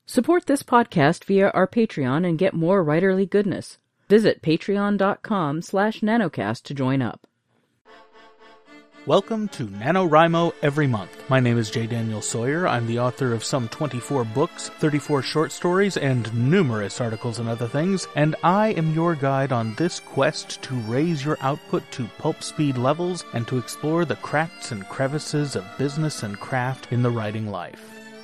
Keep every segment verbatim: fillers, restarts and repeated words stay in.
Support this podcast via our Patreon and get more writerly goodness. Visit patreon.com slash nanocast to join up. Welcome to NaNoWriMo Every Month. My name is J. Daniel Sawyer. I'm the author of some twenty-four books, thirty-four short stories, and numerous articles and other things, and I am your guide on this quest to raise your output to pulp speed levels and to explore the cracks and crevices of business and craft in the writing life.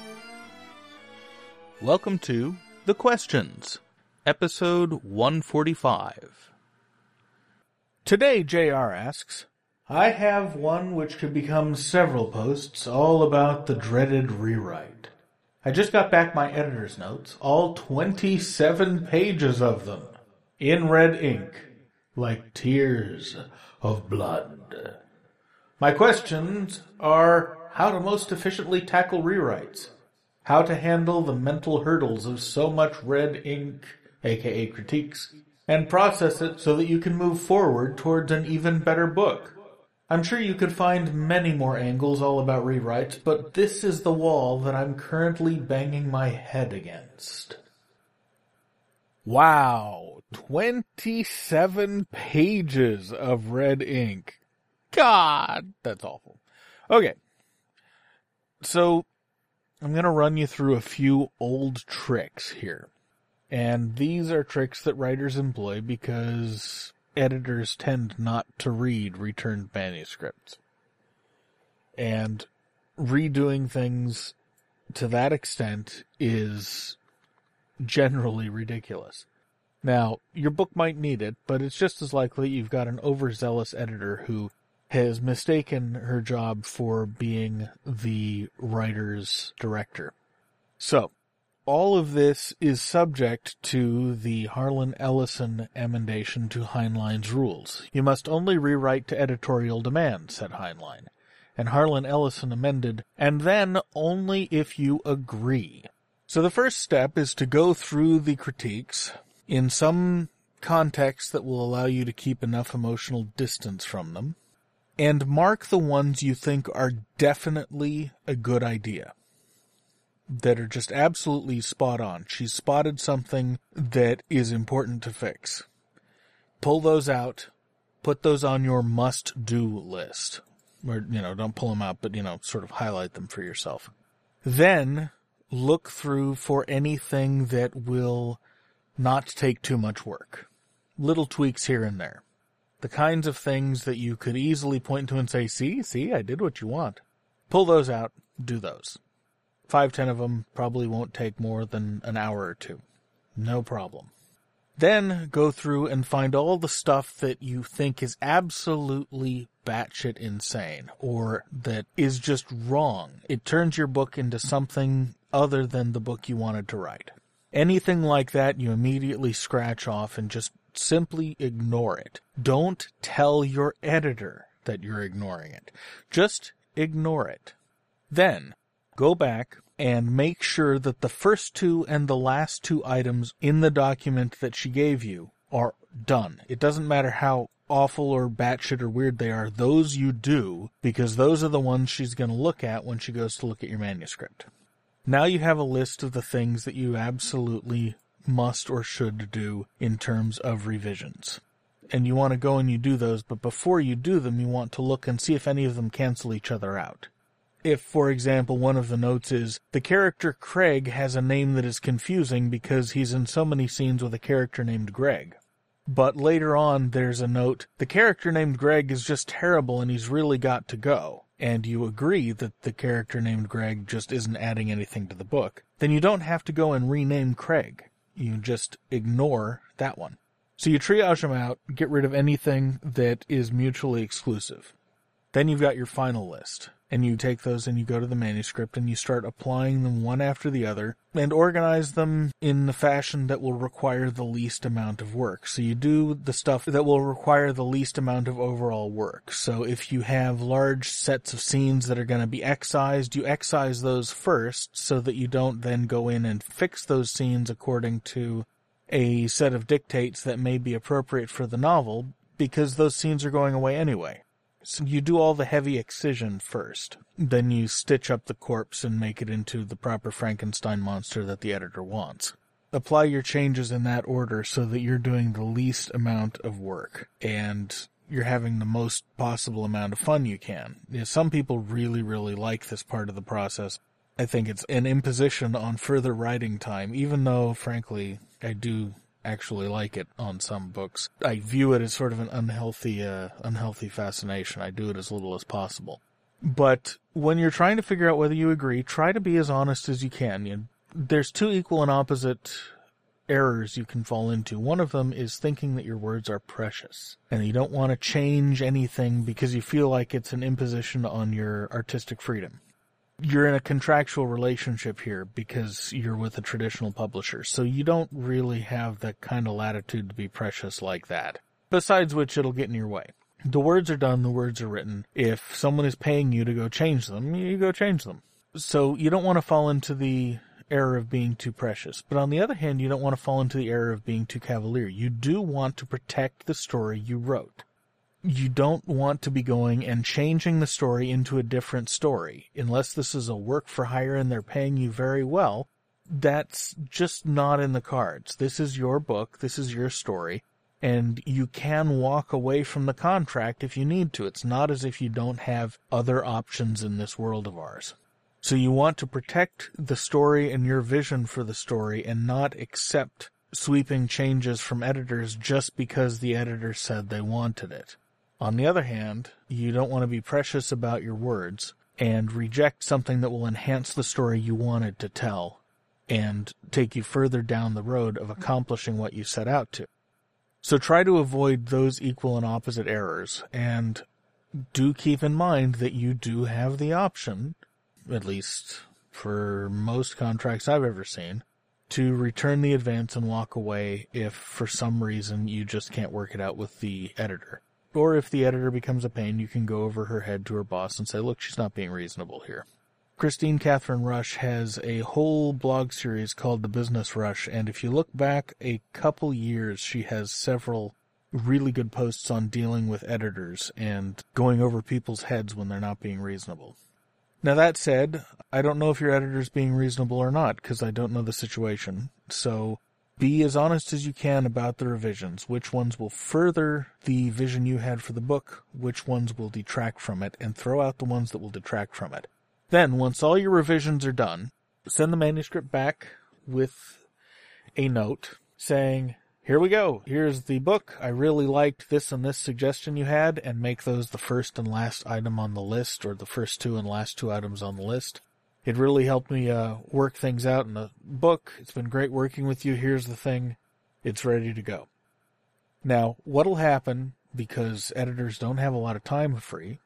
Welcome to The Questions, episode one forty-five. Today, J R asks, I have one which could become several posts all about the dreaded rewrite. I just got back my editor's notes, all twenty-seven pages of them, in red ink, like tears of blood. My questions are how to most efficiently tackle rewrites, how to handle the mental hurdles of so much red ink, aka critiques, and process it so that you can move forward towards an even better book. I'm sure you could find many more angles all about rewrites, but this is the wall that I'm currently banging my head against. Wow, twenty-seven pages of red ink. God, that's awful. Okay, so I'm going to run you through a few old tricks here. And these are tricks that writers employ because editors tend not to read returned manuscripts. And redoing things to that extent is generally ridiculous. Now, your book might need it, but it's just as likely you've got an overzealous editor who has mistaken her job for being the writer's director. So, all of this is subject to the Harlan Ellison amendation to Heinlein's rules. You must only rewrite to editorial demand, said Heinlein. And Harlan Ellison amended, and then only if you agree. So the first step is to go through the critiques in some context that will allow you to keep enough emotional distance from them, and mark the ones you think are definitely a good idea, that are just absolutely spot on. She's spotted something that is important to fix. Pull those out, put those on your must-do list. Or, you know, don't pull them out, but, you know, sort of highlight them for yourself. Then, look through for anything that will not take too much work. Little tweaks here and there. The kinds of things that you could easily point to and say, see, see, I did what you want. Pull those out, do those. Five, ten of them probably won't take more than an hour or two. No problem. Then go through and find all the stuff that you think is absolutely batshit insane, or that is just wrong. It turns your book into something other than the book you wanted to write. Anything like that, you immediately scratch off and just simply ignore it. Don't tell your editor that you're ignoring it. Just ignore it. Then, go back and make sure that the first two and the last two items in the document that she gave you are done. It doesn't matter how awful or batshit or weird they are. Those you do, because those are the ones she's going to look at when she goes to look at your manuscript. Now you have a list of the things that you absolutely must or should do in terms of revisions. And you want to go and you do those, but before you do them, you want to look and see if any of them cancel each other out. If, for example, one of the notes is, the character Craig has a name that is confusing because he's in so many scenes with a character named Greg. But later on, there's a note, the character named Greg is just terrible and he's really got to go. And you agree that the character named Greg just isn't adding anything to the book. Then you don't have to go and rename Craig. You just ignore that one. So you triage them out, get rid of anything that is mutually exclusive. Then you've got your final list. And you take those and you go to the manuscript and you start applying them one after the other and organize them in the fashion that will require the least amount of work. So you do the stuff that will require the least amount of overall work. So if you have large sets of scenes that are going to be excised, you excise those first so that you don't then go in and fix those scenes according to a set of dictates that may be appropriate for the novel, because those scenes are going away anyway. So you do all the heavy excision first. Then you stitch up the corpse and make it into the proper Frankenstein monster that the editor wants. Apply your changes in that order so that you're doing the least amount of work and you're having the most possible amount of fun you can. You know, some people really, really like this part of the process. I think it's an imposition on further writing time, even though, frankly, I do actually like it on some books. I view it as sort of an unhealthy, uh, unhealthy fascination. I do it as little as possible. But when you're trying to figure out whether you agree, try to be as honest as you can. You know, there's two equal and opposite errors you can fall into. One of them is thinking that your words are precious and you don't want to change anything because you feel like it's an imposition on your artistic freedom. You're in a contractual relationship here because you're with a traditional publisher, so you don't really have the kind of latitude to be precious like that. Besides which, it'll get in your way. The words are done, the words are written. If someone is paying you to go change them, you go change them. So you don't want to fall into the error of being too precious. But on the other hand, you don't want to fall into the error of being too cavalier. You do want to protect the story you wrote. You don't want to be going and changing the story into a different story. Unless this is a work for hire and they're paying you very well, that's just not in the cards. This is your book, this is your story, and you can walk away from the contract if you need to. It's not as if you don't have other options in this world of ours. So you want to protect the story and your vision for the story and not accept sweeping changes from editors just because the editor said they wanted it. On the other hand, you don't want to be precious about your words and reject something that will enhance the story you wanted to tell and take you further down the road of accomplishing what you set out to. So try to avoid those equal and opposite errors, and do keep in mind that you do have the option, at least for most contracts I've ever seen, to return the advance and walk away if for some reason you just can't work it out with the editor. Or if the editor becomes a pain, you can go over her head to her boss and say, look, she's not being reasonable here. Christine Catherine Rush has a whole blog series called The Business Rush, and if you look back a couple years, she has several really good posts on dealing with editors and going over people's heads when they're not being reasonable. Now that said, I don't know if your editor's being reasonable or not, because I don't know the situation, so be as honest as you can about the revisions. Which ones will further the vision you had for the book, which ones will detract from it, and throw out the ones that will detract from it. Then, once all your revisions are done, send the manuscript back with a note saying, here we go, here's the book, I really liked this and this suggestion you had, and make those the first and last item on the list, or the first two and last two items on the list. It really helped me uh, work things out in the book. It's been great working with you. Here's the thing. It's ready to go. Now, what'll happen, because editors don't have a lot of time free,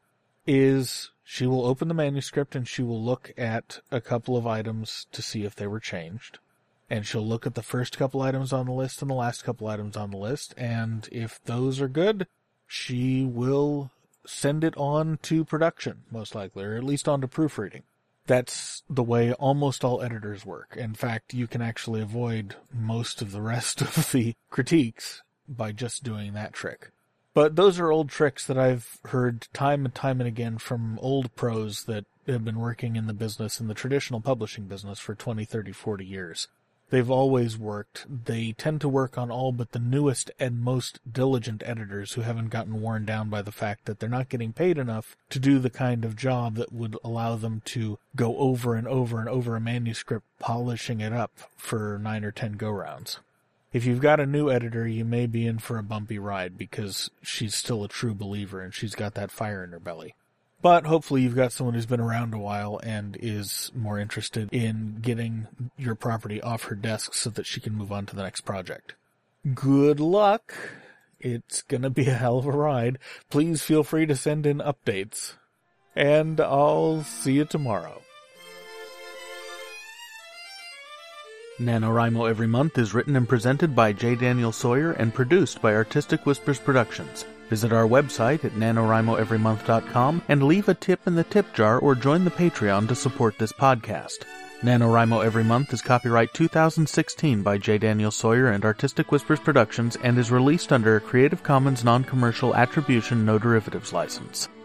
is she will open the manuscript and she will look at a couple of items to see if they were changed. And she'll look at the first couple items on the list and the last couple items on the list. And if those are good, she will send it on to production, most likely, or at least on to proofreading. That's the way almost all editors work. In fact, you can actually avoid most of the rest of the critiques by just doing that trick. But those are old tricks that I've heard time and time and again from old pros that have been working in the business, in the traditional publishing business, for twenty, thirty, forty years. They've always worked. They tend to work on all but the newest and most diligent editors who haven't gotten worn down by the fact that they're not getting paid enough to do the kind of job that would allow them to go over and over and over a manuscript, polishing it up for nine or ten go-rounds. If you've got a new editor, you may be in for a bumpy ride because she's still a true believer and she's got that fire in her belly. But hopefully you've got someone who's been around a while and is more interested in getting your property off her desk so that she can move on to the next project. Good luck. It's going to be a hell of a ride. Please feel free to send in updates. And I'll see you tomorrow. NaNoWriMo Every Month is written and presented by J. Daniel Sawyer and produced by Artistic Whispers Productions. Visit our website at NaNoWriMo Every Month dot com and leave a tip in the tip jar or join the Patreon to support this podcast. NaNoWriMo Every Month is copyright two thousand sixteen by J. Daniel Sawyer and Artistic Whispers Productions and is released under a Creative Commons Non-Commercial Attribution No Derivatives license.